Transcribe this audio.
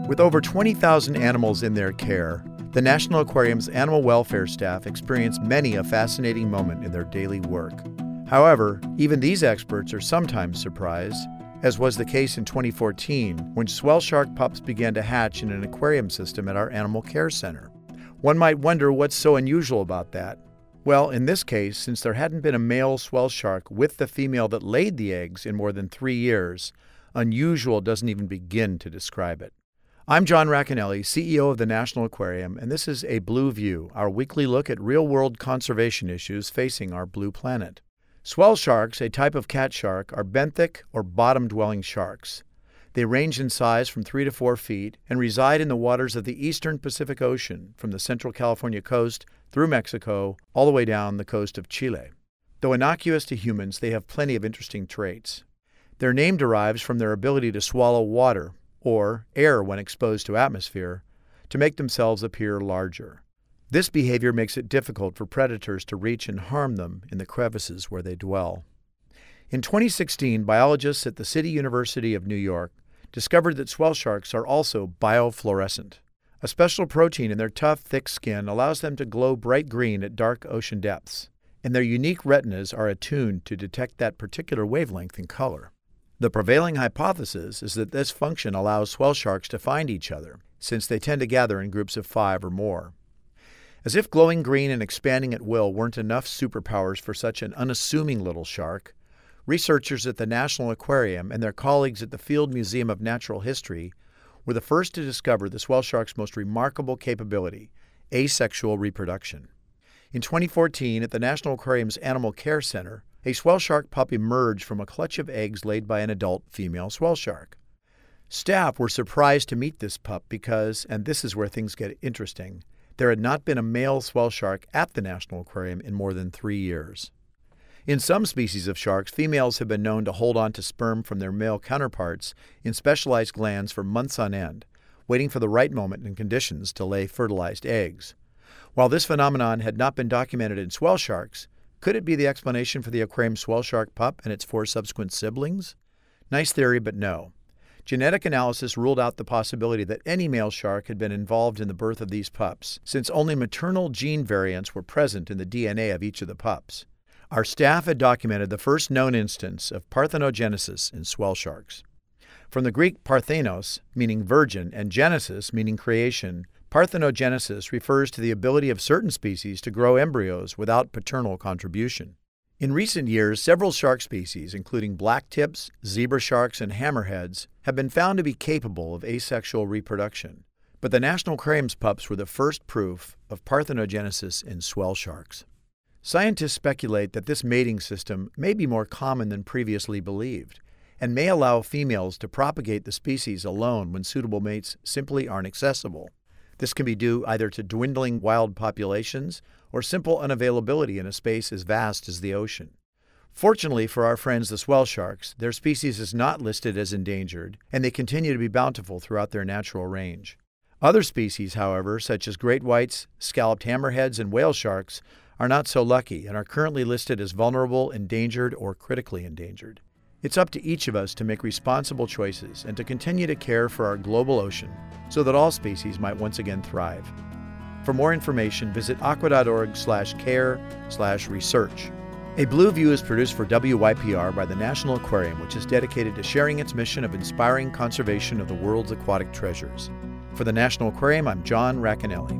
With over 20,000 animals in their care, the National Aquarium's animal welfare staff experience many a fascinating moment in their daily work. However, even these experts are sometimes surprised, as was the case in 2014 when swell shark pups began to hatch in an aquarium system at our animal care center. One might wonder what's so unusual about that. Well, in this case, since there hadn't been a male swell shark with the female that laid the eggs in more than 3 years, unusual doesn't even begin to describe it. I'm John Racanelli, CEO of the National Aquarium, and this is A Blue View, our weekly look at real-world conservation issues facing our blue planet. Swell sharks, a type of cat shark, are benthic or bottom-dwelling sharks. They range in size from 3 to 4 feet and reside in the waters of the eastern Pacific Ocean, from the central California coast through Mexico, all the way down the coast of Chile. Though innocuous to humans, they have plenty of interesting traits. Their name derives from their ability to swallow water, or air when exposed to atmosphere, to make themselves appear larger. This behavior makes it difficult for predators to reach and harm them in the crevices where they dwell. In 2016, biologists at the City University of New York discovered that swell sharks are also biofluorescent. A special protein in their tough, thick skin allows them to glow bright green at dark ocean depths, and their unique retinas are attuned to detect that particular wavelength and color. The prevailing hypothesis is that this function allows swell sharks to find each other, since they tend to gather in groups of 5 or more. As if glowing green and expanding at will weren't enough superpowers for such an unassuming little shark, researchers at the National Aquarium and their colleagues at the Field Museum of Natural History were the first to discover the swell shark's most remarkable capability, asexual reproduction. In 2014, at the National Aquarium's Animal Care Center, a swell shark pup emerged from a clutch of eggs laid by an adult female swell shark. Staff were surprised to meet this pup because, and this is where things get interesting, there had not been a male swell shark at the National Aquarium in more than 3 years. In some species of sharks, females have been known to hold on to sperm from their male counterparts in specialized glands for months on end, waiting for the right moment and conditions to lay fertilized eggs. While this phenomenon had not been documented in swell sharks, could it be the explanation for the aquarium swell shark pup and its 4 subsequent siblings? Nice theory, but no. Genetic analysis ruled out the possibility that any male shark had been involved in the birth of these pups, since only maternal gene variants were present in the DNA of each of the pups. Our staff had documented the first known instance of parthenogenesis in swell sharks. From the Greek parthenos, meaning virgin, and genesis, meaning creation, parthenogenesis refers to the ability of certain species to grow embryos without paternal contribution. In recent years, several shark species, including blacktips, zebra sharks, and hammerheads, have been found to be capable of asexual reproduction. But the National Aquarium's pups were the first proof of parthenogenesis in swell sharks. Scientists speculate that this mating system may be more common than previously believed, and may allow females to propagate the species alone when suitable mates simply aren't accessible. This can be due either to dwindling wild populations or simple unavailability in a space as vast as the ocean. Fortunately for our friends the swell sharks, their species is not listed as endangered, and they continue to be bountiful throughout their natural range. Other species, however, such as great whites, scalloped hammerheads, and whale sharks, are not so lucky and are currently listed as vulnerable, endangered, or critically endangered. It's up to each of us to make responsible choices and to continue to care for our global ocean so that all species might once again thrive. For more information, visit aqua.org/care/research. A Blue View is produced for WYPR by the National Aquarium, which is dedicated to sharing its mission of inspiring conservation of the world's aquatic treasures. For the National Aquarium, I'm John Racanelli.